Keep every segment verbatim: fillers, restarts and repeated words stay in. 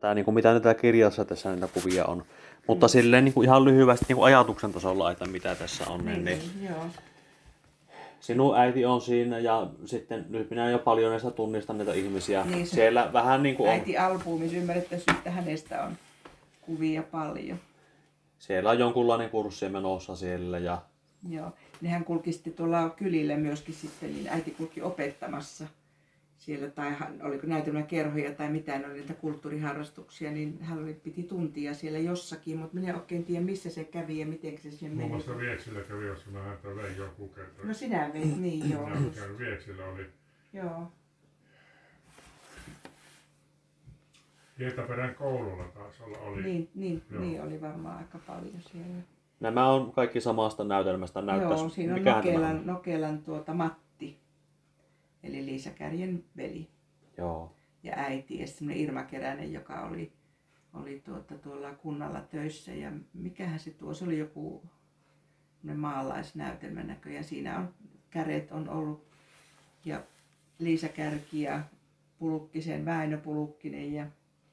Tää niinku mitä näitä kirjassa tässä näitä kuvia on. Mutta mm. silleen niinku ihan lyhyesti niinku ajatuksen tasolla, että mitä tässä on. Niin, niin, niin, joo. Sinun äiti on siinä ja sitten nyt minä jo paljon näistä tunnistan näitä ihmisiä. Niin siellä vähän niinku on. Äiti albuumissa ymmärrettäisiin, että hänestä on kuvia paljon. Siellä on jonkunlainen kurssi menossa siellä ja... Joo, nehän kulki sitten tuolla kylillä myöskin sitten, niin äiti kulki opettamassa siellä, tai oliko näytelmäkerhoja tai mitään, oli niitä kulttuuriharrastuksia, niin hän oli, piti tuntia siellä jossakin, mutta minä en oikein tiedä missä se kävi ja miten se sinne meni. Muun muassa Vieksillä kävi, jos mä häntä vein joku kerta. No sinä veit, niin joo. Minä käyn Vieksillä oli. Joo. Hietaperän koululla taisi olla. Oli. Niin, niin, niin oli varmaan aika paljon siellä. Nämä on kaikki samasta näytelmästä. Näyttäisi, joo, siinä on Nokelan, on Nokelan tuota Matti, eli Liisa Kärjen veli. Joo. Ja äiti ja semmoinen Irma Keränen, joka oli, oli tuota, tuolla kunnalla töissä. Ja mikähän se tuo, se oli joku maalaisnäytelmä näköjään. Siinä on käret on ollut ja Liisa Kärki ja Pulukkisen, Väinö Pulukkinen ja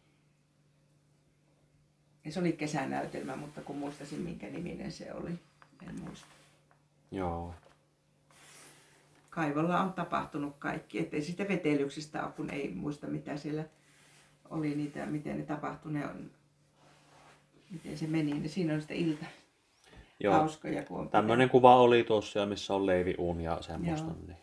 Ja se oli kesänäytelmä, mutta kun muistaisin minkä niminen se oli, en muista. Joo. Kaivolla on tapahtunut kaikki, ettei siitä vetelyksistä ole, kun ei muista mitä siellä oli niitä, miten ne tapahtui, ne on, miten se meni. Ne siinä on sitten ilta Joo. hauskoja. Kun on tämmöinen kuva oli tuossa, missä on leiviuun ja semmoista. Niin.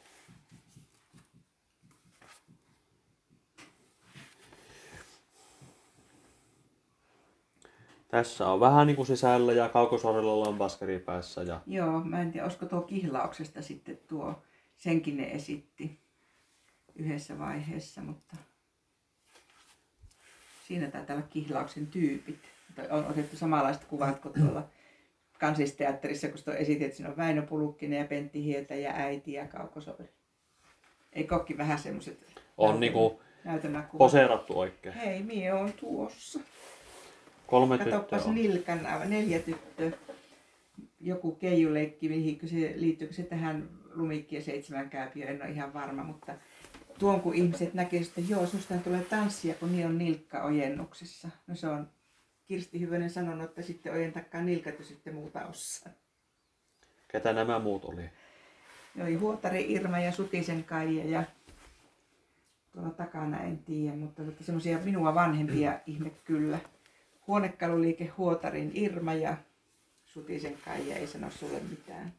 Tässä on vähän niin kuin sisällä ja Kaukosaarella lampaskeri päässä. Ja... Joo, mä en tiedä, olisiko tuo kihlauksesta sitten tuo, senkin ne esitti yhdessä vaiheessa, mutta siinä taitaa olla kihlauksen tyypit. On otettu samanlaiset kuvat kuin tuolla Kansallisteatterissa, kun sitä on esitetty, että siinä on Väinö Pulukkinen ja Pentti Hieta ja äiti ja Kaukosaari. Ei kokki vähän semmoiset on niinku poseerattu oikein. Hei, mie on tuossa. Kolme Katoppas tyttöä on. nilkan, neljä tyttöä. Joku keijuleikki, mihin se, liittyykö se tähän Lumikki ja seitsemän kääpiö, en ole ihan varma, mutta tuon kun ihmiset näkee, että joo, sinustahan tulee tanssia, kun niin on nilkka ojennuksessa. No se on Kirsti Hyvönen sanonut, että sitten ojentakaa nilkat ja sitten muuta osaa. Ketä nämä muut oli? Ne oli Huotari Irma ja Sutisen Kaija ja tuolla takana en tiedä, mutta semmoisia minua vanhempia ihme kyllä. Huonekaluliike Huotarin Irma ja Sutisen Kaija ei sano sulle mitään.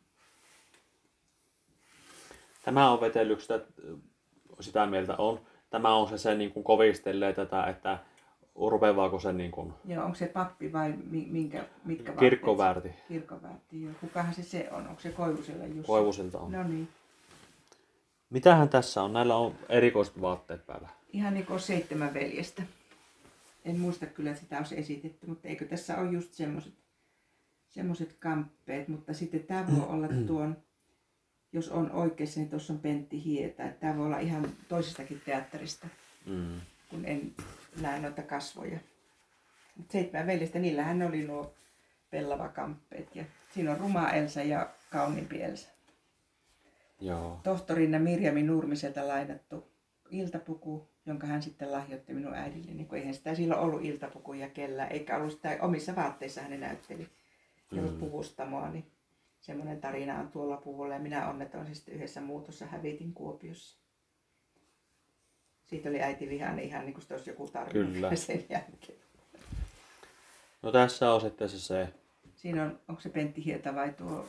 Tämä on vetelyksistä, sitä mieltä on. Tämä on se, se niin kuin kovistelee tätä, että rupeaako se niin kuin... Joo, onko se pappi vai minkä, mitkä Kirkkoväärti. Kirkkoväärti, joo. Kukahan se se on? Onko se Koivusella Jussi? Koivusilta on. No niin. Mitähän tässä on? Näillä on erikoiset vaatteet päällä. Ihan niin kuin seitsemän veljestä. En muista kyllä, että sitä olisi esitetty, mutta eikö tässä ole just semmoiset semmoiset kamppeet, mutta sitten tämä voi olla tuon, jos on oikeassa, niin tuossa on Pentti Hieta, että tämä voi olla ihan toisestakin teatterista, mm. kun en näe noita kasvoja. Mutta seitsemän veljestä, niillähän oli nuo pellavakamppeet ja siinä on Ruma Elsa ja Kauniimpi Elsa. Joo. Tohtorinna Mirjami Nurmiselta lainattu iltapuku, jonka hän sitten lahjoitti minun äidilleni, kun eihän sitä silloin ollut iltapukuja kellään, eikä ollut sitä omissa vaatteissa hän näytteli. Ja mm. puvustamoa, niin semmoinen tarina on tuolla puvulla ja minä onneton sitten yhdessä muutossa hävitin Kuopiossa. Siitä oli äiti vihainen ihan niin kuin se olisi joku tarina. Kyllä. Sen jälkeen. No tässä on sitten se se. Siinä on, onko se Pentti Hieta vai tuo,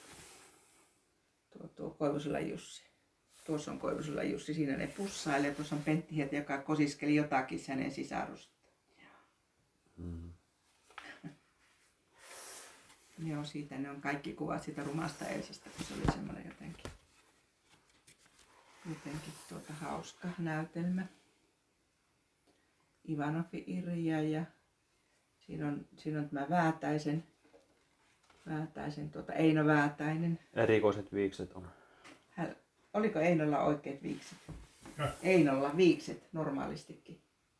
tuo, tuo Koivusulan Jussi? Tuossa on Koivusulan Jussi, siinä ne pussailee. Tuossa on Pentti Hieta, joka kosiskeli jotakin hänen sisarusta. Mm. Joo, siitä ne on kaikki kuvat siitä Rumasta Elsasta, kun se oli semmoinen jotenkin, jotenkin tuota hauska näytelmä. Ivanofi Irja ja siinä on, siinä on tämä Väätäisen, Väätäisen tuota, Eino Väätäinen. Erikoiset viikset on. Hän, oliko Einolla oikeat viikset? Häh? Einolla viikset normaalistikin.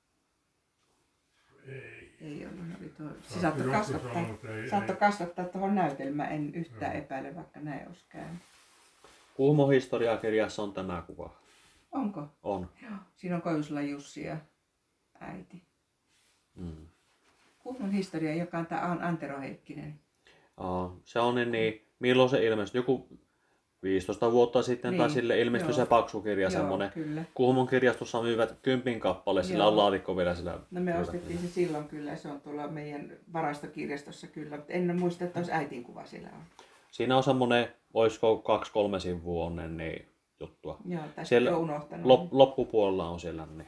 Ei. Ei ollut, oli tuo. Se saattoi kasvattaa, saattoi kasvattaa tuohon näytelmään, en yhtään no. epäile, vaikka näin olisi käynyt. Kuhmon historiakirjassa on tämä kuva. Onko? On. Joo. Siinä on Koivusulan Jussi ja äiti. Mm. Kuhmon historia, joka on tämä Antero Heikkinen. Aa, se on niin, niin, milloin se ilmestyi? Joku viisitoista vuotta sitten Niin, tai sille ilmestyi joo. se paksu kirja, Joo, semmoinen. kyllä. Kuhmon kirjastossa myyvät kympin kappale, sillä Joo. on laatikko vielä sillä. No me kirjoitettuna. ostettiin se silloin kyllä, se on tuolla meidän varastokirjastossa kyllä, mutta en muista, että olisi äitin kuva siellä on. Siinä on semmoinen, olisiko kaksi kolme sivua onnen niin juttua. Joo, tai Siellä sitten on unohtanut. lop, loppupuolella on siellä niin.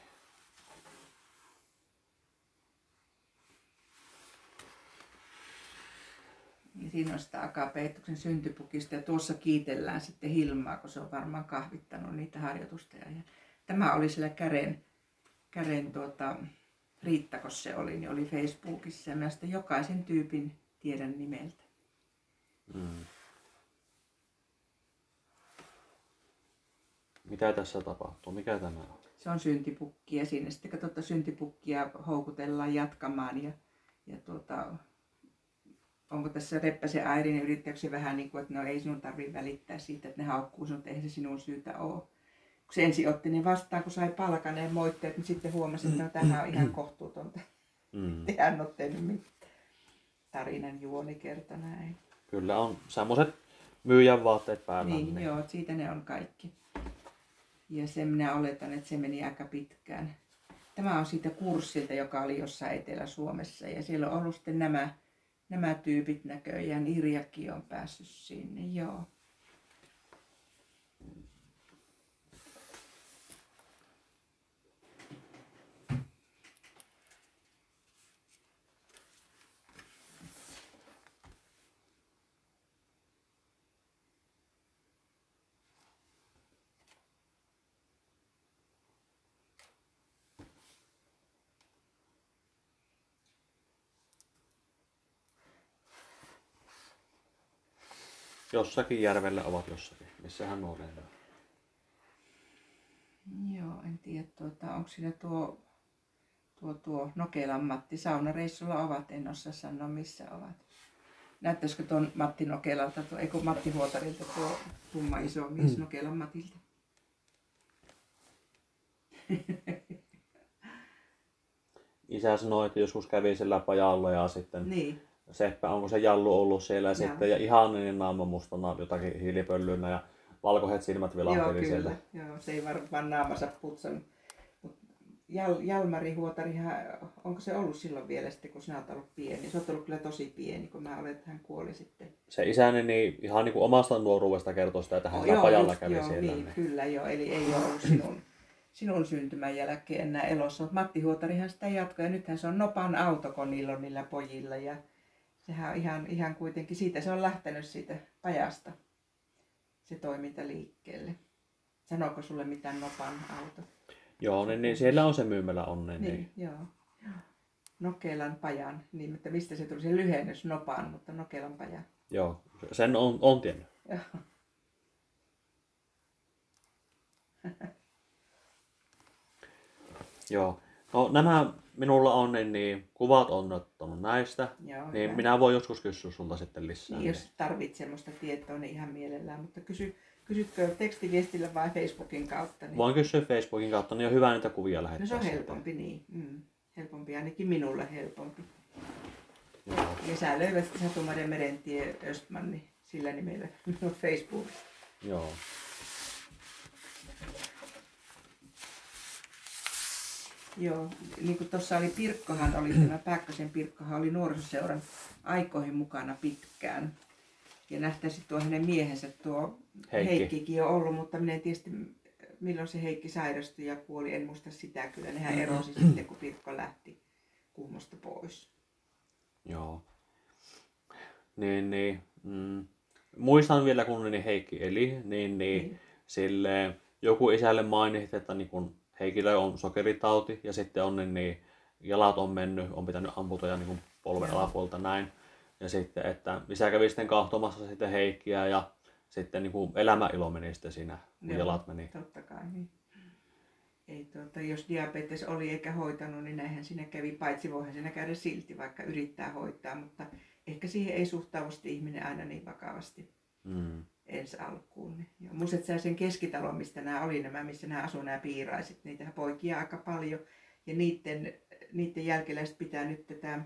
Ja siinä on sitä Akapeettuksen syntypukista ja tuossa kiitellään sitten Hilmaa, kun se on varmaan kahvittanut niitä harjoitusta. Ja tämä oli siellä Kären, Kären tuota, Riitta, kun se oli, niin oli Facebookissa ja mä sitten jokaisen tyypin tiedän nimeltä. Mm. Mitä tässä tapahtuu? Mikä tämä on? Se on syntipukki ja siinä sitten kun tuota syntipukkia houkutellaan jatkamaan ja, ja tuota, onko tässä Reppäsen äidin yrittäjäksi vähän niin kuin, että no ei sinun tarvitse välittää siitä, että ne haukkuu sinut, että eihän se sinun syytä ole. Kun se ensin otti ne vastaan, kun sai palkaneen moitteet, niin sitten huomasi, että no, tämähän on ihan kohtuutonta. Mm. Hän on tehnyt mitään. Tarinan juoni kertoi näin. Kyllä on semmoiset myyjän vaatteet päällä. Niin, niin, joo, siitä ne on kaikki. Ja sen minä oletan, että se meni aika pitkään. Tämä on siitä kurssilta, joka oli jossain Etelä-Suomessa. Ja siellä on ollut sitten nämä, nämä tyypit näköjään. Irjakin on päässyt sinne, joo. Jossakin järvellä ovat jossakin. Missähän nuo lentää? Joo, en tiedä, tuota, onko siinä tuo, tuo, tuo Nokelan Matti saunareissulla ovat, en osaa sanoa missä ovat. Näyttäisikö tuon Matti Nokelalta, tuo, eikö Matti Huotarilta tuo tumma iso mies mm. Nokelan Matilta? Isä sanoi, että joskus kävi sillä pajalla ja sitten Niin. Seppä, onko se Jallu ollut siellä ja Joo. sitten ja ihan niin naama mustana jotakin hiilipöllynä ja valkoiset silmät Joo, vilahteli kyllä. sieltä. Joo, se ei varmaan naamansa putsannut. Mut Jal, Jalmari Huotarihan, onko se ollut silloin vielä sitten, kun sinä olet ollut pieni? Se on ollut kyllä tosi pieni, kun mä olen, että hän kuoli sitten. Se isäni niin ihan niin kuin omasta nuoruudesta kertoi sitä, että hän Oh, sillä joo, pajalla just, kävi joo, siellä. Niin, Niin. kyllä joo, eli ei ole ollut sinun, sinun syntymän jälkeen enää elossa. Mutta Matti Huotarihan sitä jatkoi ja nythän se on Nopan auto, kun niillä on niillä pojilla. Ja sehän on ihan, ihan kuitenkin siitä, se on lähtenyt siitä pajasta se toiminta liikkeelle. Sanoiko sulle mitään Nopan auto? Joo, niin, niin siellä on se myymälä onni. Niin, Niin. joo. Nokelan pajan, niin että mistä se tuli se lyhennys Nopan, mutta Nokelan paja. Joo, sen on, on tiennyt. Joo. Joo. No nämä minulla on, niin, niin kuvat on ottanut näistä. Joo, Niin hyvä. minä voin joskus kysyä sulta sitten lisää. Niin, jos tarvitset sellaista tietoa, niin ihan mielellään. Mutta kysy, kysytkö tekstiviestillä vai Facebookin kautta? Niin... Voin kysyä Facebookin kautta, niin on hyvä niitä kuvia lähettää. No se on sieltä. helpompi, niin. Mm. Helpompi, ainakin minulle helpompi. Joo. Ja sä löydät Satu-Maria Merentie Östman, niin sillä nimellä minun Facebookissa. Joo. Joo, niin kuin tuossa oli Pirkkohan, oli tämä Pääkkösen Pirkkohan oli nuorisoseuran aikoihin mukana pitkään. Ja nähtäisi tuo hänen miehensä, tuo Heikki. Heikkikin on ollut, mutta minä en tietysti milloin se Heikki sairastui ja kuoli, en muista sitä kyllä. Nehän erosi sitten, kun Pirkko lähti Kuhmosta pois. Joo. Niin, niin. Mm. Muistan vielä, kun niin Heikki eli, niin, niin, Niin. silleen, joku isälle mainitsi, että niin kun Heikillä on sokeritauti ja sitten on niin, niin jalat on mennyt, on pitänyt amputoida niin polven Joo. alapuolta näin. Ja sitten, että isä kävi sitten kahtomassa sitten Heikkiä ja sitten niin kuin elämäilo meni sitten siinä, kun Joo. jalat meni. Totta kai, niin. Ei, tuota, jos diabetes oli eikä hoitanut, niin näinhän siinä kävi, paitsi voihan siinä käydä silti, vaikka yrittää hoitaa, mutta ehkä siihen ei suhtaudusti ihminen aina niin vakavasti Mm. ensi alkuun. Niin. Muistat sä sen keskitalon, mistä nämä oli nämä, missä nämä asui nämä piiraiset, niitä poikia aika paljon, ja niiden niiden jälkeläiset pitää nyt tätä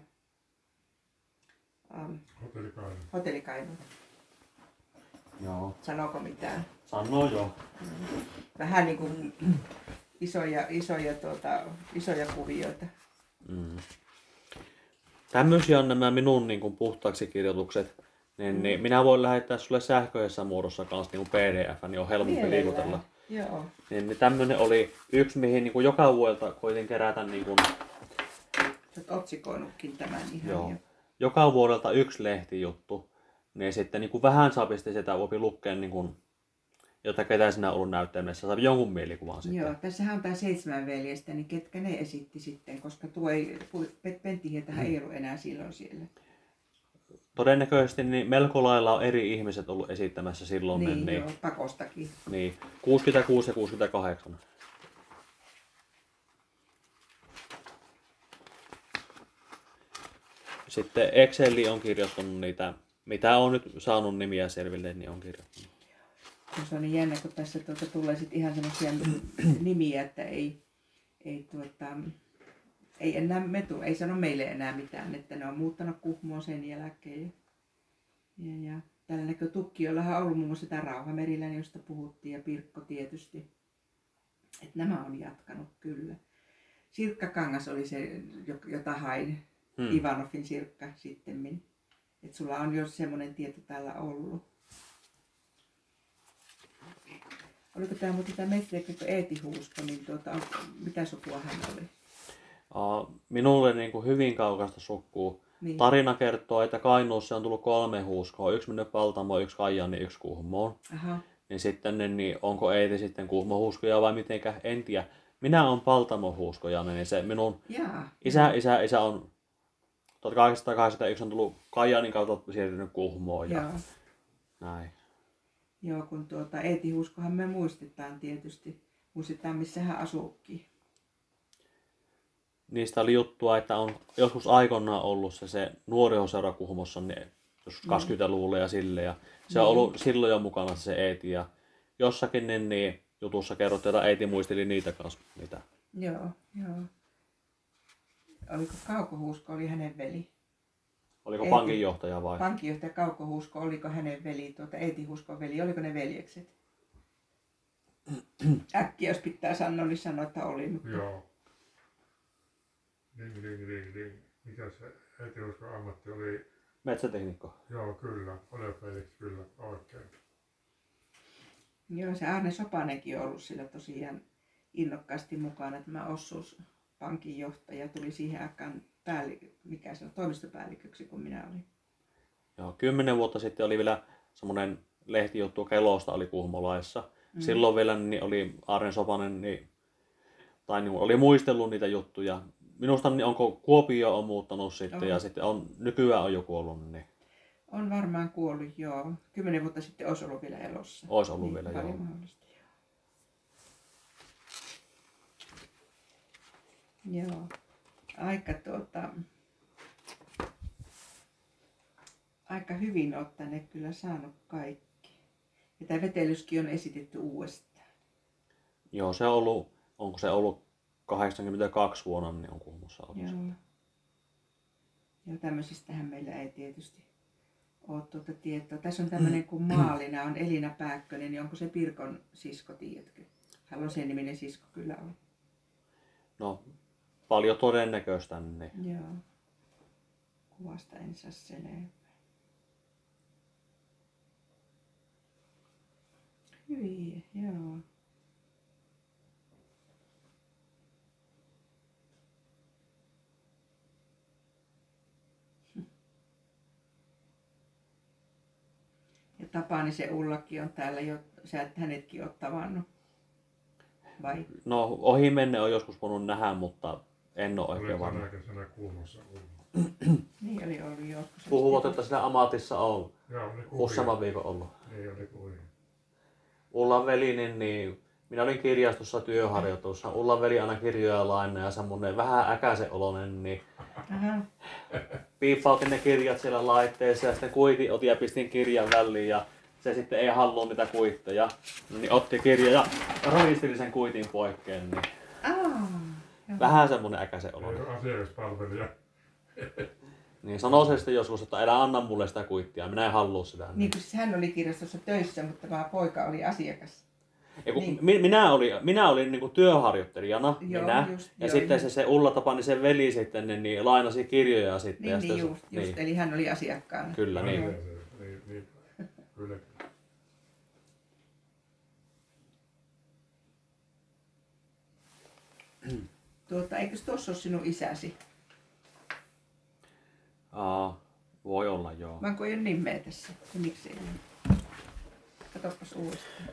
um, Hotellikainen. hotellikainua. Joo. Sanooko mitään? Sanoo jo. Vähän niin kuin isoja, isoja, tuota, isoja kuvioita. Mm. Tämmöisiä on nämä minun niin kuin, puhtaaksi kirjoitukset. Niin, mm. niin minä voin lähettää sulle sähköisessä muodossa kanssa niin P D F, niin on helpompi liikutella. Joo. Niin, niin tämmöinen oli yksi, mihin niin kuin, joka vuodelta koitin kerätä niin kuin, Sä oot otsikoinutkin tämän ihan joo, jo. joka vuodelta yksi lehtijuttu. Niin sitten niin kuin, vähän sapisti sitä voi lukea, niin kuin, jota ketä sinä on ollut näyttämässä, saa jonkun mielikuvan sitten. Joo, tässähän on tämä seitsemän veljestä, niin ketkä ne esitti sitten, koska tuo ei, Pentti Hietahan ei ollut enää silloin siellä. Todennäköisesti niin melko lailla on eri ihmiset ollut esittämässä silloin. Niin, niin, joo, pakostakin. niin kuusikymmentäkuusi ja kuusikymmentäkahdeksan. Sitten Exceli on kirjoittanut niitä, mitä on nyt saanut nimiä selville, niin on kirjoittanut. Ja se on niin jännä, kun tässä tuota, tulee sit ihan semmoisia nimiä, että ei, ei, tuota, ei enää metu, ei sano meille enää mitään, että ne on muuttanut Kuhmoon sen jälkeen. Ja, ja tällä näkyy Tukkijoillahan on ollut muun muassa tämä Rauhameriläinen, josta puhuttiin, ja Pirkko tietysti. Että nämä on jatkanut kyllä. Sirkka Kangas oli se, jota hain, hmm. Ivanovin Sirkka sittemmin. Että sulla on jo semmoinen tieto täällä ollut. Oliko tämä muuten tämä metsäteknikko Eeti Huusko, niin tuota, on, mitä sukua hän oli? Uh, minulle niin kuin hyvin kaukaista sukua. Niin. Tarina kertoo, että Kainuussa on tullut kolme huuskoa. Yksi mennyt Paltamoon, yksi Kajaani, yksi Kuhmoon. Aha. Niin sitten, niin onko Eeti sitten Kuhmo huuskoja vai mitenkä, en tiedä. Minä olen Paltamon huuskoja, niin se minun Jaa. isä, isä, isä on tuhatkahdeksansataakahdeksankymmentäyksi on tullut Kajaanin kautta siirtynyt Kuhmoon ja Jaa. näin. Joo, kun tuota Eeti Huuskohan me muistetaan tietysti. Muistetaan, missä hän asuukin. Niistä oli juttua, että on joskus aikoinaan ollut se, se nuorisoseura Kuhmossa niin joskus kaksikymmentäluvulla ja sille. Ja se on ollut silloin jo mukana se Eeti. Ja jossakin niin, niin jutussa kerrottiin, että Eeti muisteli niitä kanssa. Mitä. Joo, joo. Oliko Kauko Huusko, oli hänen veli? Oliko Eeti, pankinjohtaja vai? Pankinjohtaja Kauko Huusko, oliko hänen veli, tuota Eeti Huuskon veli, oliko ne veljekset? Äkkiä jos pitää sanoa, niin sanoa, että oli. Mutta... Joo. Ding, ding, ding, ding. Mikä se Eeti Huuskon ammatti oli? Metsäteknikko. Joo, kyllä. Olefeliksi kyllä, oikein. Joo, se Arne Sopanenkin on ollut sillä tosiaan innokkaasti mukana. Tämä osuuspankin johtaja tuli siihen aikaan päälli, mikä se on, toimistopäälliköksi, kun minä olin. Joo, kymmenen vuotta sitten oli vielä semmoinen lehtijuttu Kelosta oli Kuhmolaissa. Mm. Silloin vielä niin oli Arne Sopanen, niin, tai niin, oli muistellut niitä juttuja. Minusta niin onko Kuopio on muuttanut sitten on. Ja sitten on, nykyään on jo kuollut. Niin. On varmaan kuollut, joo. Kymmenen vuotta sitten olisi ollut vielä elossa. Olisi ollut niin, vielä, joo. Mahdollista. Joo. Aika tuota... Aika hyvin olet tänne kyllä saanut kaikki. Ja tämä vetelyskin on esitetty uudestaan. Joo, se on ollut, onko se ollut kahdeksankymmentäkaksi vuonna, niin on Kuhmossa ollut. Joo. Joo, tämmöisistähän meillä ei tietysti ole tuota tietoa. Tässä on tämmöinen kuin Maalina, on Elina Pääkkönen, niin onko se Pirkon sisko, tiedätkö? Hän on sen niminen sisko kyllä on. No, paljon todennäköistä. Niin. Joo. Kuvasta en saa selvää. Hyviä, joo. Ja Tapanisen Ullakin on täällä jo, sä et hänetkin ole tavannut, vai? No ohi menne on joskus voinut nähdä, mutta en ole oikein varma. Oli tänä kesänä Kuhmossa ollut. Niin oli ollut joskus. Puhuvat, että siinä ammatissa on Joo, useamman viikon ollut. Ei oli kuvia. Ullan veli, niin, niin minä olin kirjastossa työharjoitussa. Ullan veli aina kirjoja lainaa ja semmoinen vähän äkäisen oloinen, niin Aha. piippautin ne kirjat siellä laitteessa ja sitten kuitin otin ja pistin kirjan väliin ja se sitten ei halua niitä kuitteja. Niin otti kirja ja ravisteli sen kuitin poikkeen. Niin. Aa, joo. Vähän semmonen äkäisen olo. Ei ole asiakaspalvelija. Niin sanoo se sitten joskus, että älä anna mulle sitä kuittia, minä en halua sitä. Niin kuin siis hän oli kirjastossa töissä, mutta tämä poika oli asiakas. Eiku, Niin. mi- minä olin, minä olin niinku työharjoittelijana, Joo, minä, just, ja joo, sitten joo. se, se Ulla Tapani, sen veli sitten, niin, niin lainasi kirjoja sitten. Niin, ja niin sitten just, se, just. niin. Eli hän oli asiakkaana. Kyllä, niin. Asia se, niin, niin. Kyllä. Tuota, eikös tuossa ole sinun isäsi? Aa, voi olla, joo. Vaan kun ei ole nimeä tässä. Ja miksi ei ole? Katsopas uudestaan.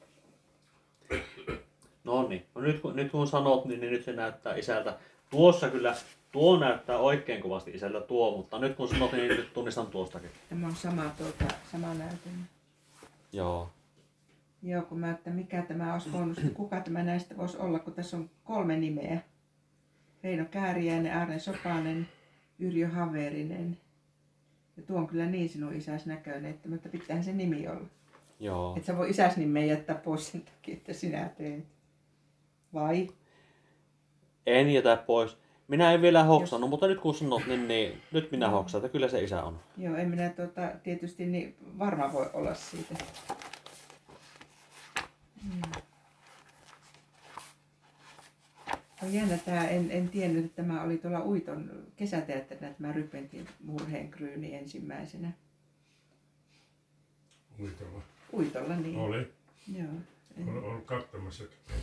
No niin, no nyt, kun- nyt kun sanot, niin, niin nyt se näyttää isältä. Tuossa kyllä, tuo näyttää oikein kovasti isältä tuo, mutta nyt kun sanot, niin nyt tunnistan tuostakin. Tämä on sama, tuota, sama näytelmä. Joo. Joo, kun mä että mikä tämä olisi voinut, kuka tämä näistä voisi olla, kun tässä on kolme nimeä. Reino Kääriäinen, Arne Sopanen, Yrjö Haverinen. Ja tuo on kyllä niin sinun isäs näköinen, että mutta pitäähän se nimi olla. Joo. Et sä voi isäs nimeä jättää pois sen takia, että sinä teet. Vai? En jätä pois. Minä en vielä hoksannut, mutta nyt kun sanot, niin, niin nyt minä hoksaan, että kyllä se isä on. Joo, en minä tuota, tietysti niin varma voi olla siitä. Hmm. On jännä tämä, en, en tiennyt, että tämä oli tuolla Uiton kesäteatterina, tämä Rypentin murheenkryyni ensimmäisenä. Uitolla. Uitolla niin. Oli. Joo. En- Olen ollut katsomassa.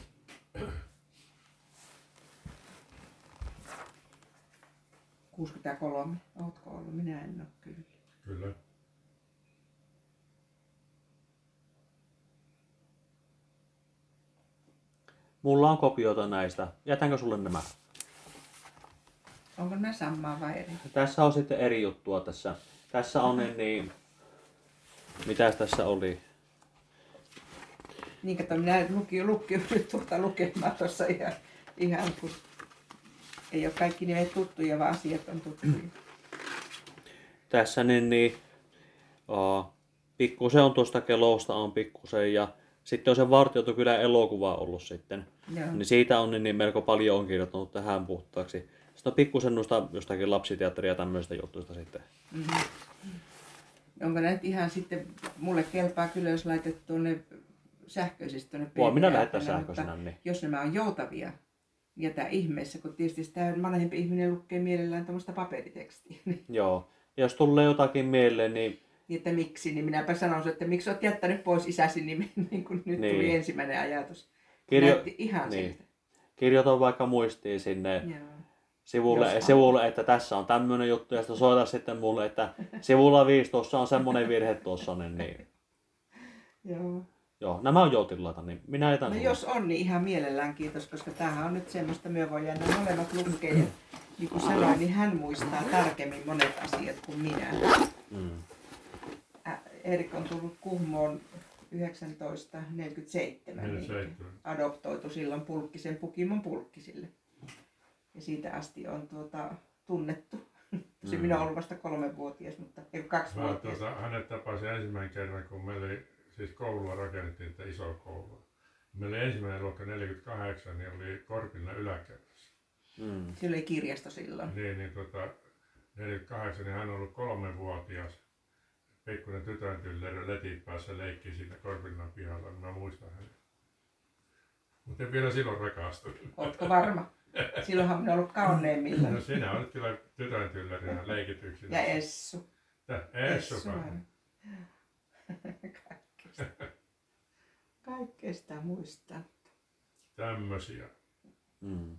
kuusikymmentäkolme. Ootko ollut? Minä en ole kyllä. Kyllä. Mulla on kopioita näistä. Jätänkö sulle nämä? Onko nämä samaa vai eri? Tässä on sitten eri juttua tässä. Tässä on niin, niin mitäs tässä oli? Niin kato, minä luki, luki, tuota lukemaan tuossa ihan, ihan kun ei ole kaikki nimet tuttuja, vaan asiat on tuttuja. Tässä niin, niin uh, pikkusen on tuosta Kelosta on pikkusen ja sitten on se Vartiotokylän elokuva ollut sitten. Joo. Niin siitä on niin, niin melko paljon on kirjoittanut tähän puhtaaksi. Sitten on pikkusen noista jostakin lapsiteatteria ja tämmöistä jutuista sitten. Mm-hmm. Onko näitä ihan sitten, mulle kelpaa kyllä, jos laitet tuonne sähköisesti tuonne Voi minä P D F-nä, lähettää mutta sähköisenä. Niin. jos nämä on joutavia, jätä ihmeessä, kun tietysti sitä vanhempi ihminen lukee mielellään tämmöistä paperitekstiä. Niin, Joo. Ja jos tulee jotakin mieleen, niin että miksi, niin minäpä sanon, että miksi olet jättänyt pois isäsi nimen, niin kuin nyt Niin. tuli ensimmäinen ajatus. kirjo... Näytti ihan niin. siltä. kirjoitan vaikka muistiin sinne Joo. sivulle, Jos sivulle, että tässä on tämmöinen juttu ja sitten soita sitten mulle, että sivulla viisi tuossa on semmoinen virhe tuossa, niin, niin. Joo. Joo, nämä on joutilaita, niin minä jätän No sulle. jos on, niin ihan mielellään kiitos, koska tämähän on nyt semmoista, myö voi jäädä molemmat lukea. Ja niin kuin sanoin, niin hän muistaa tarkemmin monet asiat kuin minä. Mm. Ä, Erik on tullut Kuhmoon yhdeksäntoistasataaneljäkymmentäseitsemän, niin neljäkymmentäseitsemän. adoptoitu silloin Pulkkisen Pukimon Pulkkisille. Ja siitä asti on tuota, tunnettu. Se Mm. minä olen ollut vasta kolmevuotias, mutta ei Mä, kaksivuotias. tuota, hänet tapasin ensimmäinen kerran, kun meillä oli, siis koulua rakennettiin, että iso koulua. Meillä oli ensimmäinen luokka neljäkymmentäkahdeksan, niin oli Korpilan yläkerrassa. Mm. Sillä oli kirjasto silloin. Niin, niin tota, neljäkymmentäkahdeksan, niin hän on ollut kolmevuotias. Pikkuinen tytöntyllerö letit päässä leikki siinä Korpilan pihalla, niin mä muistan hänet. Mutta en vielä silloin rakastunut. Ootko varma? Silloinhan minä ollut kauneimmillaan. No sinä olet kyllä tytöntyllerinä leikityksinä. Ja Essu. Tä- Essu. Essu aina. Kaikkea. Kaikkea sitä muistaa. Tämmösiä. Mm.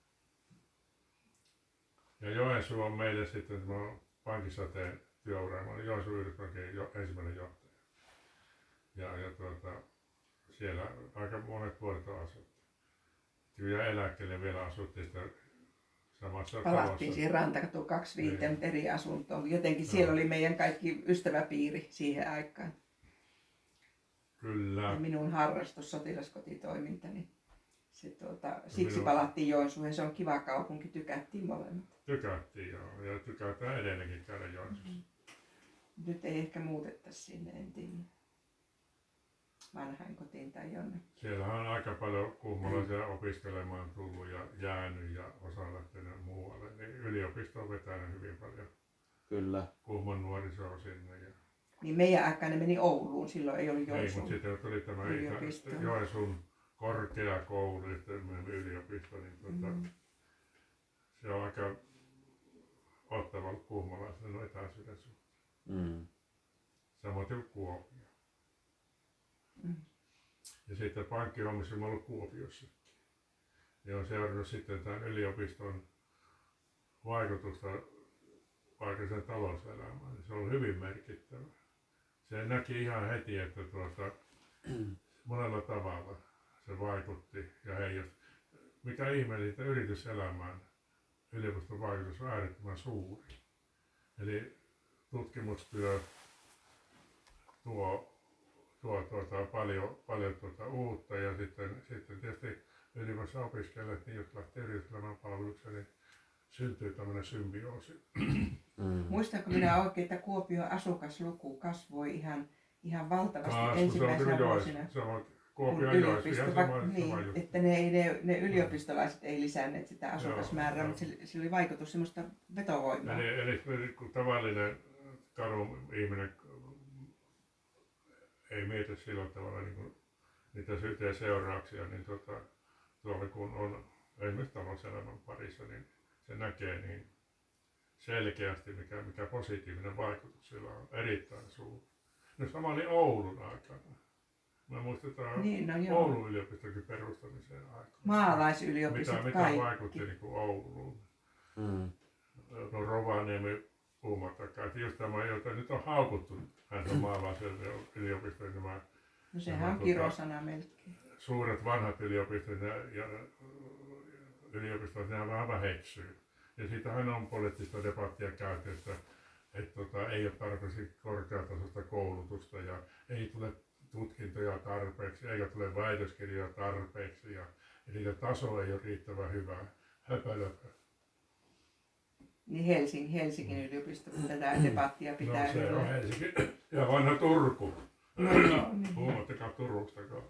Ja Joensuu on meille sitten tämä pankkisateen työura. Mä olin Joensuun yhdyspankin jo, ensimmäinen johtaja. Ja, ja tuota, siellä aika monet vuodet on asuttu. Kyllä eläkkeelle vielä asuttiin sitä samassa Palattiin talossa. siihen Rantakatu kaksikymmentäviisi, Niin. mutta eri asuntoon. Jotenkin siellä No. oli meidän kaikki ystäväpiiri siihen aikaan. Kyllä. Ja minun harrastus, sotilaskotitoiminta, niin se, tuota, siksi minun- palattiin Joensuuhun. Se on kiva kaupunki, tykättiin molemmat. Tykättiin joo. Ja tykätään edelleenkin käydä Joensuussa. Nyt ei ehkä muutettaisi sinne, en tiedä. vanhainkotiin tai jonnekin. Siellähän on aika paljon kuhmolaisia opiskelemaan tullut ja jäänyt ja osa lähtenyt muualle. Niin yliopisto on vetänyt hyvin paljon. Kyllä. Kuhmon nuorisoa sinne. Ja... Niin meidän aikaan ne meni Ouluun, silloin ei ollut Ei, Joensuun mutta sitten tuli tämä yliopisto. Itä, Joensuun korkeakoulu, yliopisto, niin tuota, mm. se on aika ottava kuhmolaisille no etäisyyden suhteen. Mm. Samoin kuin Kuopio. Mm. Ja sitten pankkihommissa on ollut Kuopiossakin. Ja on seurannut sitten tämän yliopiston vaikutusta paikallisen talouselämään. Se on hyvin merkittävä. Se näki ihan heti, että tuota, monella tavalla se vaikutti ja heijasti. Mikä ihmeellisintä yrityselämään yliopiston vaikutus on äärettömän suuri. Eli tutkimustyö tuo, tuo tuota, paljon, paljon tuota uutta ja sitten, sitten tietysti yliopistossa opiskelijat, niin jos lähtee yrityselämän palvelukseen, niin syntyy tämmöinen symbioosi. Mm. Muistanko minä oikein, että Kuopion asukasluku kasvoi ihan, ihan valtavasti Kasvu, ensimmäisenä se vuosina? Sama, Kuopion yliopisto, ihan sama, niin, sama juttu. että ne, ei, ne, ne yliopistolaiset ei lisänneet sitä asukasmäärää, joo, mutta sillä, sillä oli vaikutus semmoista vetovoimaa. Eli, eli kun tavallinen kadun ihminen ei mieti sillä tavalla niin kuin, niitä syytä seurauksia, niin tota, tuolla kun on esimerkiksi talouselämän parissa, niin se näkee niin selkeästi, mikä, mikä positiivinen vaikutus sillä on erittäin suuri. No sama oli Oulun aikana. Mä muistetaan niin, no Oulun yliopistokin perustamiseen aikaan. Maalaisyliopistot mitä, kaikki. Mitä vaikutti niin kuin Ouluun. Mm. No Rovaniemi puhumattakaan. Että just tämä, jota nyt on haukuttu, hän on maalaisyliopisto. Nämä, no sehän on kirosana melkein. Suuret vanhat yliopistot ja, ja yliopistot, ne vähän väheksyy. Ja siitähän on poliittista debattia käyty, että, että tota, ei ole tarpeeksi korkeatasoista koulutusta ja ei tule tutkintoja tarpeeksi, eikä tule väitöskirjoja tarpeeksi ja, ja niiden taso ei ole riittävän hyvä. Höpölöpö. Niin Helsingin, Helsingin yliopisto tätä debattia pitää no, se hyvä. on Helsinki ja vanha Turku. No, no, niin. Puhumattakaan Turustakaan.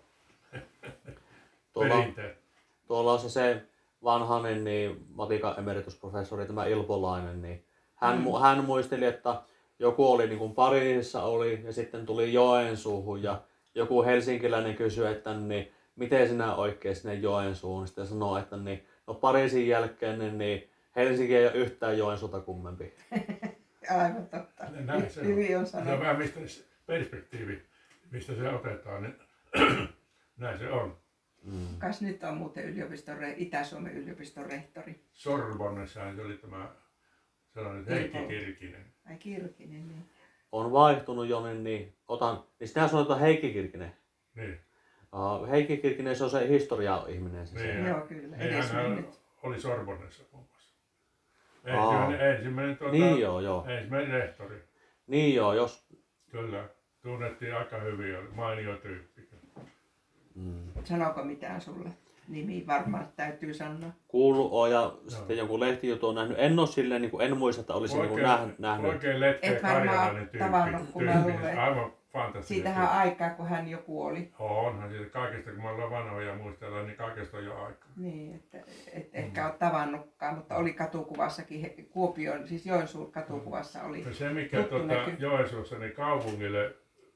Tuolla, tuolla on se, se vanhainen niin matikan emeritusprofessori, tämä Ilpolainen, niin hän, mm. hän muisteli, että joku oli niin kuin Pariisissa oli ja sitten tuli Joensuuhun ja joku helsinkiläinen kysyi, että niin, miten sinä oikein sinne Joensuuhun. Sitten sanoi, että niin, no Pariisin jälkeen niin, niin Helsinki ei ole yhtään Joensuuta kummempi. Aivan totta. Näin se Hyvin on. on Se on sanottu. vähän mistä perspektiivi, mistä se otetaan, niin näin se on. Mm. Kas nyt on muuten yliopiston, Itä-Suomen yliopiston rehtori. Sorbonnessahan se oli tämä sellainen Heikki Kirkinen. Ai Kirkinen, niin. On vaihtunut jo, niin, niin otan, niin sitä sanotaan Heikki Kirkinen. Niin. Uh, Heikki Kirkinen, se on se historia-ihminen. Se Niin, se. Joo, kyllä. Niin, Edes hän mennyt. oli Sorbonnessa muun muassa. Aa. Ensimmäinen, ensimmäinen, tuota, Niin joo, joo. ensimmäinen rehtori. Niin joo, jos... Kyllä, tunnettiin aika hyvin, oli mainio tyyppi. Mm. Sanooko mitään sulle? Nimi varmaan täytyy sanoa. Kuullut on ja sitten jonkun lehtijutun on nähnyt. En ole silleen, niin kuin, en muista, että olisin Oikein, niin nähnyt, nähnyt. Oikein letkeä Et varmaan karjalainen tyyppi. tavannut, kun mä tyyppi. luulen. Aivan fantastinen. Siitähän on aikaa, kun hän joku oli. Onhan siitä kaikesta, kun me ollaan vanhoja muistellaan, niin kaikesta on jo aikaa. Niin, että et ehkä ole tavannutkaan, mutta oli katukuvassakin, he- Kuopion, siis Joensuun katukuvassa oli. Ja se mikä tuttu tuota, näky. Joensuussa, niin kaupungille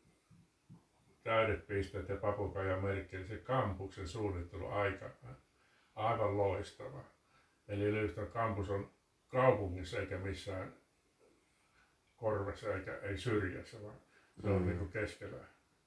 täydet pisteet ja papukajan merkki, eli se kampuksen suunnittelu aikana. Aivan loistava. Eli yliopiston kampus on kaupungissa eikä missään korvessa eikä ei syrjässä, vaan se on mm. niin kuin keskellä.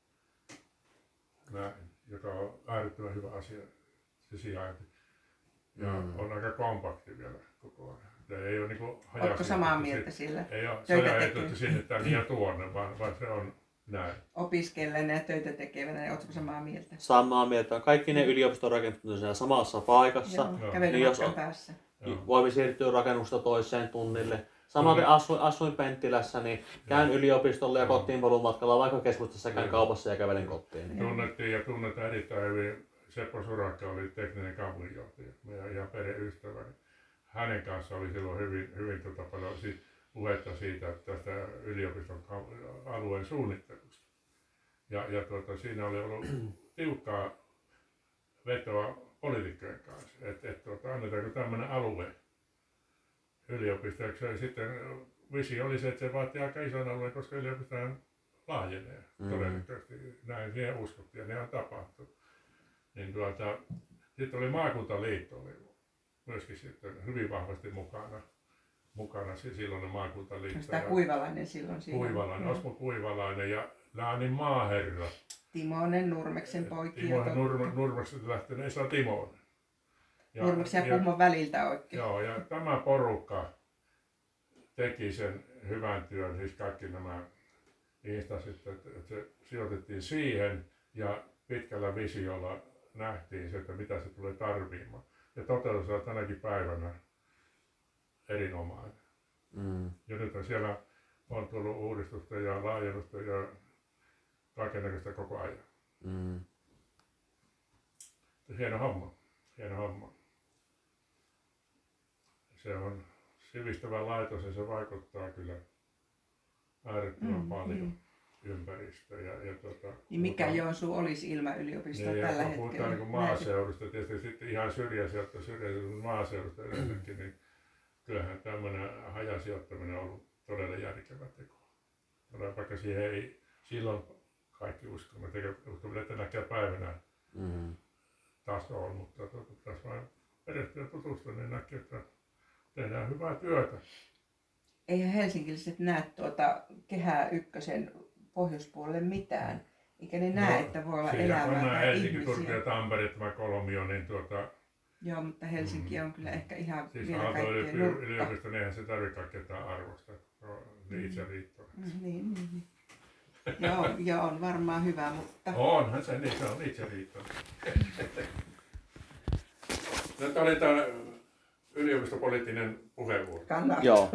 Näin, joka on äärettömän hyvä asia, se sijainti. Ja mm. on aika kompakti vielä koko ajan. Ja ei ole niin kuin Oletko samaa mieltä sillä? Ei ole, se Töitä on tekee. ajateltu sinne tänne ja tuonne, vaan, vaan se on näin. Opiskellen ja töitä tekevänä, niin oletko samaa mieltä? Samaa mieltä. Kaikki ne yliopiston rakennukset on siellä samassa paikassa. Joo, Joo. kävelymatkan Niin jos- päässä. Joo. Voimme siirtyä rakennuksesta toiseen tunnille. Samaten Kyllä. asuin, asuin Penttilässä, niin käyn yliopistolle ja Joo. kotiin paluumatkalla, vaikka keskustassa käyn Joo. kaupassa ja kävelen kotiin. Niin. Tunnettiin ja tunnetaan erittäin hyvin. Seppo Surakka oli tekninen kaupunginjohtaja, meidän ihan pereystävä. Hänen kanssa oli silloin hyvin, hyvin tota paljon siitä, puhetta siitä, että tästä yliopiston kau- alueen suunnittelusta. Ja, ja tuota, siinä oli ollut tiukkaa vetoa poliitikkojen kanssa, että et, tuota, annetaanko tämmöinen alue yliopistoksi. Ja sitten visio oli se, että se vaatii aika ison alueen, koska yliopistohan laajenee mm. todennäköisesti. Näin siihen uskottiin ja ne on tapahtunut. Niin tuota, sitten oli maakuntaliitto oli myöskin sitten hyvin vahvasti mukana. Mukana silloinen maakuntaliitto. Sitä Kuivalainen silloin siinä. Kuivalainen, Osmo Kuivalainen ja Läänin maaherra. Timonen, Nurmeksen poikia. Timonen, Nurme, Nurmeksesta lähtenyt Esa Timonen. Ja, Nurmeksen ja Kuhmon väliltä oikein. Joo, ja tämä porukka teki sen hyvän työn, siis kaikki nämä instanssit, että se sijoitettiin siihen ja pitkällä visiolla nähtiin se, että mitä se tulee tarviimaan. Ja toteutus on tänäkin päivänä erinomainen. Mm. Ja nyt siellä on tullut uudistusta ja laajennusta ja kaikennäköistä koko ajan. Mm. Hieno homma, hieno homma. Se on sivistävä laitos ja se vaikuttaa kyllä äärettömän mm, paljon mm. ympäristöön. Ja, ja tuota, niin mikä puhutaan, Joensuu olisi ilman yliopistoa niin, tällä hetkellä? Puhutaan niin maaseudusta, tietysti sitten ihan syrjäiseltä syrjäiseltä maaseudusta yleensäkin, niin kyllähän tämmöinen hajasijoittaminen on ollut todella järkevä teko. Vaikka siihen ei silloin kaikki uskomme, eikä usko vielä tänäkään päivänä mm. taas on, mutta tuota, tässä vain perehtyä tutustua, niin näkee, että tehdään hyvää työtä. Eihän helsinkiläiset näe tuota Kehä ykkösen pohjoispuolelle mitään, eikä ne näe, no, että voi olla elämää tai ihmisiä. Helsinki, Turku ja Tampere, tämä kolmio, niin tuota... Joo, mutta Helsinki on kyllä ehkä ihan siis vielä kaikkein nurkka. Yliopiston eihän se tarvitse ketään arvosta, niin itse riittää. Mm, niin, niin, niin. Joo, joo, on varmaan hyvä, mutta... Onhan se, niin se on itse riittää. Nyt oli tämä yliopistopoliittinen puheenvuoro. Kannattaa. Joo.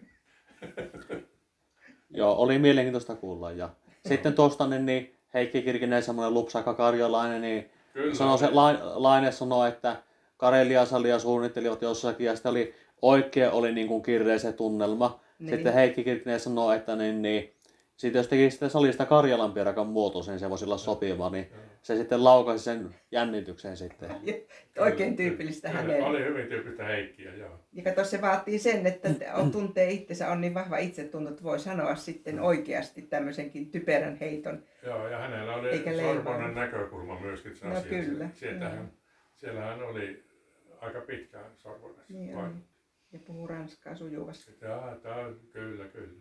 Joo, oli mielenkiintoista kuulla. Ja sitten tuosta niin Heikki Kirkinen, semmoinen lupsakka karjalainen, niin sanoi se, Laine sanoi, että Kareliasalia suunnittelivat jossakin ja sitten oli oikein oli niin kuin kirreä se tunnelma. Niin. Sitten Heikki Kirkinen sanoi, että niin, niin sitten jos teki sitä salista Karjalan piirakan muotoisen, se voisi olla sopiva, niin se sitten laukaisi sen jännityksen sitten. Oikein tyypillistä hänelle. Oli hyvin tyypillistä Heikkiä, joo. Ja kato, se vaatii sen, että on, tuntee itsensä, on niin vahva itsetunto, että voi sanoa sitten oikeasti tämmöisenkin typerän heiton. Joo, ja hänellä oli sorbonen näkökulma myöskin se no, asia. Kyllä. Sieltähän, siellähän oli aika pitkään Sorbonnessa. Niin oli. Ja puhuu ranskaa sujuvasti. Jaa, tää, kyllä, kyllä.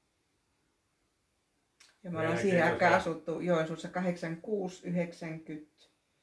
Ja me ollaan siihen aikaan asuttu Joensuussa kahdeksankymmentäkuusi yhdeksänkymmentä,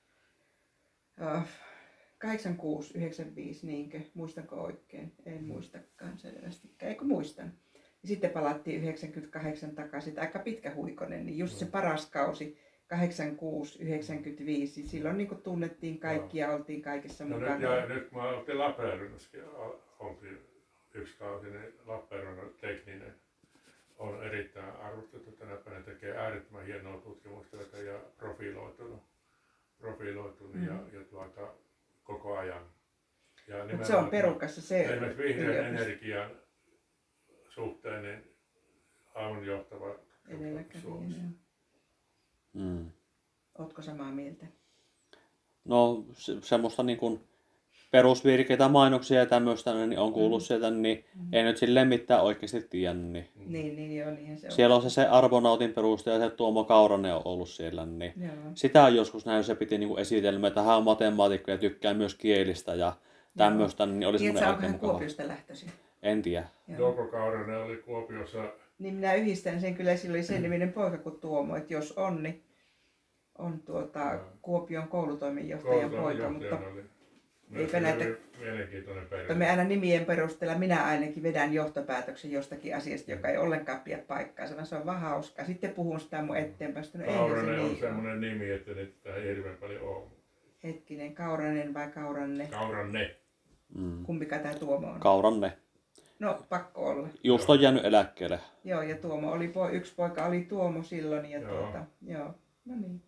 kahdeksankymmentäkuusi yhdeksänkymmentäviisi, niinkö? Muistanko oikein? En muistakaan selvästikään. Eikö muistan? Ja sitten palattiin yhdeksänkymmentäkahdeksan takaisin. Aika pitkä huikonen, niin just se paras kausi kahdeksankymmentäkuusi yhdeksänkymmentäviisi. Silloin niin kuin tunnettiin kaikki ja oltiin kaikessa no mukana. Nyt, ja nyt kun mä oltiin Lappeenrannassakin, oltiin yksi kausi, niin Lappeenrannan tekninen on erittäin arvostettu tänä päivänä, tekee äärettömän hienoa tutkimustyötä ja profiloitunut, profiloitunut mm. ja, ja tuota, koko ajan. Mutta se on perukassa se. Esimerkiksi vihreän energian suhteen niin aivan johtava Suomessa. Mm. Ootko samaa mieltä? No se, semmoista niin kuin perusvirkeitä, mainoksia ja tämmöistä, niin on kuullut mm. sieltä, niin mm. ei nyt silleen mitään oikeasti tiedä. Niin, niin, niin joo, niinhän se on. Siellä on se, se Argonautin perustaja ja se Tuomo Kauranen on ollut siellä. Niin sitä on joskus näin, se piti niin esitelmä, että hän on matemaatikko ja tykkää myös kielistä ja tämmöistä. Niin oli semmoinen oikein mukava. Onko hän Kuopiosta lähtöisin? En tiedä. Tuomo Kauranen oli Kuopiossa. Niin minä yhdistän sen kyllä, sillä oli sen niminen poika kuin Tuomo, että jos on, niin on tuota Kuopion koulutoimenjohtajan poika, mutta oli. eipä näitä, mielenkiintoinen perhe. Me aina nimien perusteella minä ainakin vedän johtopäätöksen jostakin asiasta, joka ei ollenkaan pidä paikkaansa, vaan se on vaan hauskaa. Sitten puhun sitä mun eteenpäin. No, Kauranen se on niin semmoinen nimi, että niitä ei hirveän paljon ole. Hetkinen, Kauranen vai Kauranne? Kauranne. Mm. Kumpika tämä Tuomo on? Kauranne. No, pakko olla. Just on jäänyt eläkkeelle. Joo, ja Tuomo oli, yksi poika oli Tuomo silloin. Ja joo. Tuota, joo, no niin.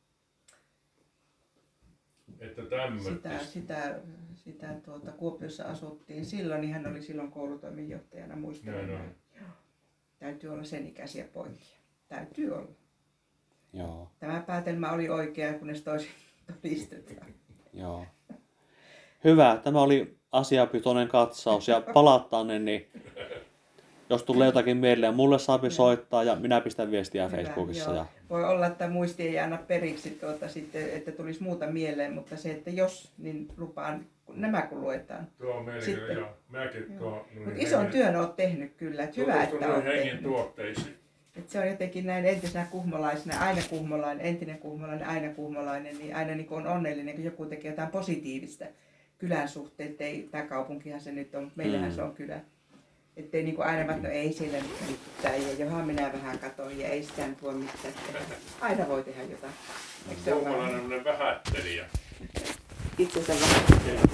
Että sitä, sitä, sitä tuota, Kuopiossa asuttiin silloin, niin hän oli silloin koulutoimenjohtajana, muistan. No, no. Täytyy olla sen ikäisiä poikia. Täytyy olla. Joo. Tämä päätelmä oli oikea, kunnes toisin todistetaan. Joo. Hyvä. Tämä oli asiapitoinen katsaus ja palataan, niin jos tulee jotakin mieleen, mulle saapi soittaa ja minä pistän viestiä Hyvä, Facebookissa. joo. Ja... Voi olla, että muisti ei anna periksi, tuota, sitten, että tulisi muuta mieleen, mutta se, että jos, niin lupaan, nämä kun luetaan. Tuo on meillä kyllä, joo. Mäkin tuo... Mutta ison työn olet tehnyt kyllä, että hyvä, että olet hengen tehnyt. tuotteisiin. Että se on jotenkin näin entisenä kuhmolaisena, aina kuhmolainen, entinen kuhmolainen, aina kuhmolainen, niin aina niin on onnellinen, kun joku tekee jotain positiivista kylän suhteen, ettei, tämä kaupunkihan se nyt on, mutta meillähän mm. se on kylä. Että ei niin aina, että no ei siellä mitään ja johan minä vähän katon ja ei sitä nyt voi mitään tehdä. Aina voi tehdä jotain. Eikö se ole vähän vähättelijä. Itsensä vähättelijä.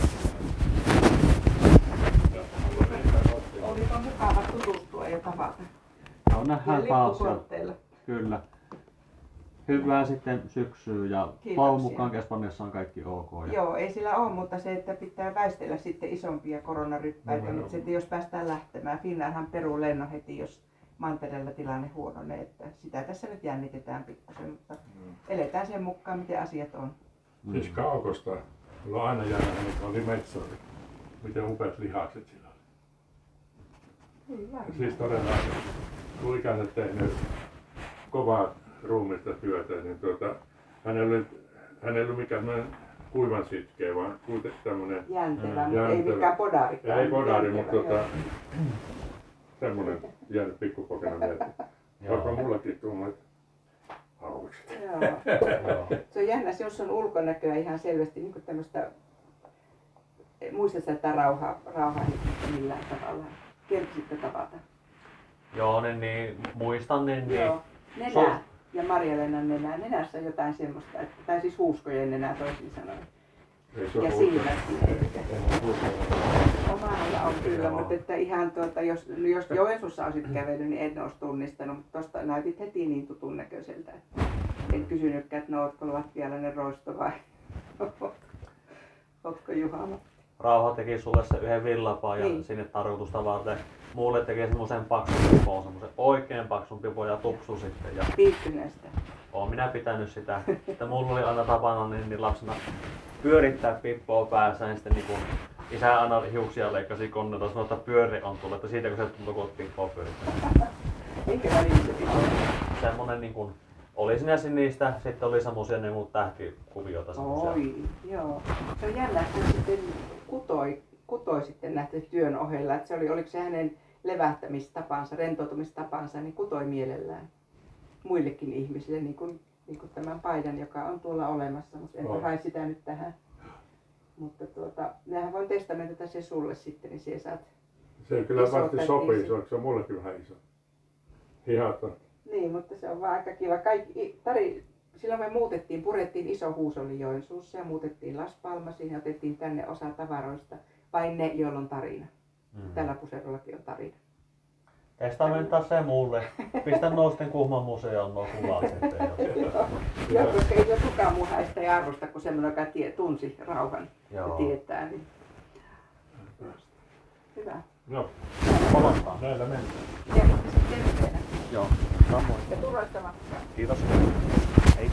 Olipa mukava tutustua ja tavata. No nähdään taas. Kyllä. Hyvää sitten syksyä ja toivon mukaan Espanjassa on kaikki ok. Ja... Joo, ei sillä ole, mutta se, että pitää väistellä sitten isompia koronaryppäitä, mutta sitten jos päästään lähtemään, Finnairhan peruu lennon heti, jos mantereella tilanne huononee, että sitä tässä nyt jännitetään pikkusen, mutta mm. eletään sen mukaan, miten asiat on. Mm. Siis Kaukosta, mulla on aina jäänyt, että oli metsori. Miten upeat lihakset sillä oli. Hyvä. Siis todella, kun ikäiset tehnyt kovaa ruumista työtä, niin tuota, hänellä oli, hänellä oli mikään kuivan sitkeä, vaan kuitenkin tämmöinen jäntevä, mutta ei mikään podari. Ei podari, mutta tuota, semmoinen jäänyt pikkupokena mieleen. Vaikka mullakin tuommoiset haukset. Joo. Se on jännä, jos on ulkonäköä ihan selvästi niin tämmöistä, muistatko tätä rauhaa, rauhaa millään tavalla? Kerkisitte tavata? Joo, niin, niin muistan, niin, niin. Joo. Nenä so... ja Marja-Leenan nenä. Nenässä on jotain semmoista, että, tai siis huuskojen nenä toisin sanoen. Ja silmätkin ehkä. Omalla on kyllä, mutta että ihan tuota, jos, jos Joensuussa olisit kävellyt, niin en olisi tunnistanut, mutta tuosta näytit heti niin tutun näköiseltä. En kysynytkään, että no ootko latvialainen roisto vai ootko Juhana. Rauha teki sulle se yhden villapaan ja niin. Sinne tarkoitusta varten. Mulle teki semmoisen paksun pipoon, semmoisen oikein paksun pipoon ja tupsu sitten. Ja... Piikkyneestä. Oon minä pitänyt sitä. Että mulla oli aina tapana niin, niin lapsena pyörittää pippoa päässä ja sitten niin kun isä aina hiuksia leikkasi koneelta, sanoi, että pyöri on tullut, että siitä kun se tuntuu, kun olet pippoa pyörittää. Eikä väliin se pippoa? Semmonen niin kun, oli sinä niistä, sitten oli semmosia niin kuin tähtikuvioita. Semmosia. Oi, joo. Se on jännä, että hän sitten kutoi, kutoi sitten näiden työn ohella, että se oli, oliko se hänen levähtämistapansa, rentoutumistapansa, niin kutoi mielellään muillekin ihmisille, niin kuin, niin kuin tämän paidan, joka on tuolla olemassa, mutta en oh. hae sitä nyt tähän. Mutta tuota, minähän voin testamentata se sulle sitten, niin siellä saat. Se kyllä varmasti sopii, se on, se on mullekin vähän iso. Hihat on. Niin, mutta se on vaan aika kiva. Kaikki, tari, silloin me muutettiin, purettiin iso huusoli Joensuussa ja muutettiin Las Palmasiin ja otettiin tänne osa tavaroista. Vain ne, joilla on tarina. Mm. Tällä puserollakin on tarina. Testamentaa se mulle. Pistä noisten Kuhmon museoon nuo kuvat sitten. Joo, koska ei ole kukaan muu häistä ja arvosta kuin semmoinen, joka tie, tunsi rauhan. Joo. Ja tietää. Niin... Hyvä. No, palataan. Näillä mennään. Ja sitten terveenä. Joo, samoin. Ja turvallista matkaa. Kiitos. Hei.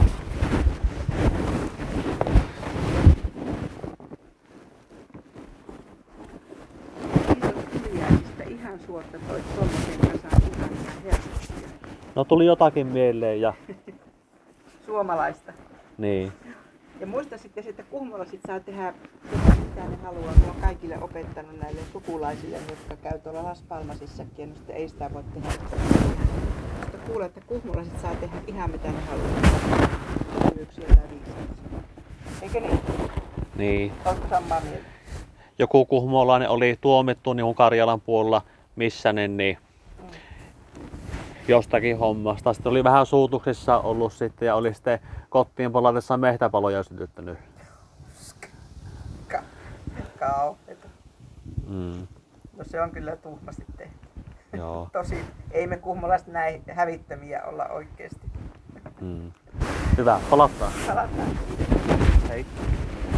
Ihan suorta toi tuollaisen kanssa ihan helposti. No tuli jotakin mieleen ja... Suomalaista. Niin. Ja muista sitten, että Kuhmolla sit saa tehdä sitä, mitä ne haluaa. Mä oon kaikille opettanut näille sukulaisille, jotka käy tuolla Las Palmasissakin, ja sitten ei sitä voi tehdä. Mutta kuule, että Kuhmolla sit saa tehdä ihan mitä ne haluaa. Hyvyksiä tai viisauksia. Eikö niin? Niin. Oletko samaa mieltä? Joku kuhmolainen oli tuomittu niin Karjalan puolella, missä ne niin mm. jostakin hommasta. Sitten oli vähän suutuksissa ollut sitten ja oli sitten kotiin palatessa mehtäpaloja sytyttänyt. Ka- kauheeta. Mm. No se on kyllä tuhmasti tehty. Joo. Tosi, ei me kuhmolaiset näin hävittömiä olla oikeesti. Mm. Hyvä, palataan. Palataan. Hei.